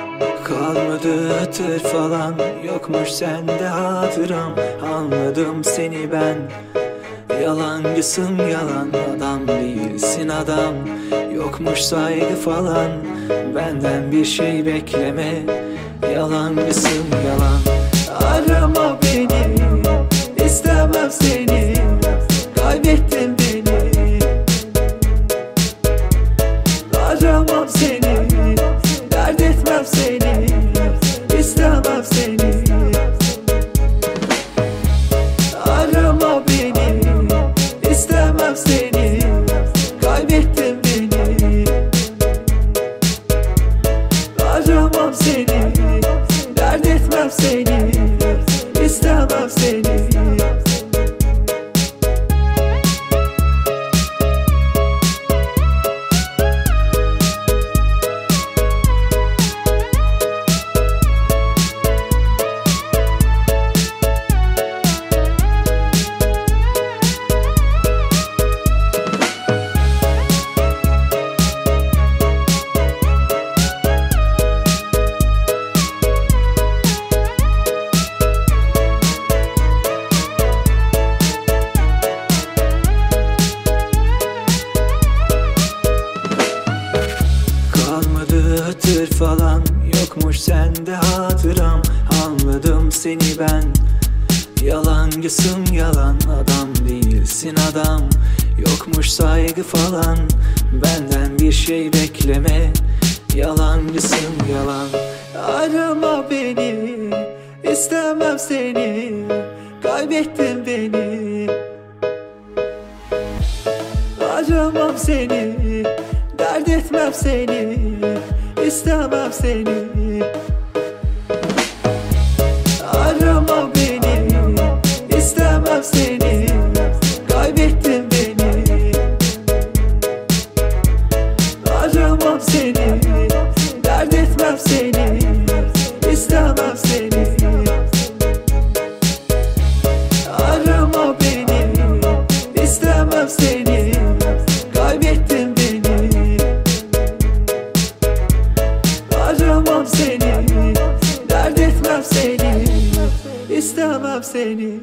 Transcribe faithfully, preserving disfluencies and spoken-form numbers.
Kalmadı hatır falan, yokmuş sende hatıram. Anladım seni ben, yalancısın yalan. Adam değilsin adam, yokmuş saygı falan. Benden bir şey bekleme, yalancısın yalan. Arama beni, istemem seni, kaybettin beni. Aramam seni, dert etmem seni, istemem seni. Arama beni, istemem seni, kaybettin beni. Aramam seni, dert etmem seni, istemem seni. Hatır falan, yokmuş sende hatıram. Anladım seni ben, yalancısın yalan. Adam değilsin adam, yokmuş saygı falan. Benden bir şey bekleme, yalancısın yalan. Arama beni, istemem seni, kaybettin beni. Aramam seni, dert etmem seni, istemem seni. Arama beni, istemem seni, kaybettin beni. Aramam seni, dert etmem seni, istemem seni. Arama beni, istemem seni, kaybettin beni. Aramam seni, dert etmem seni, istemem seni.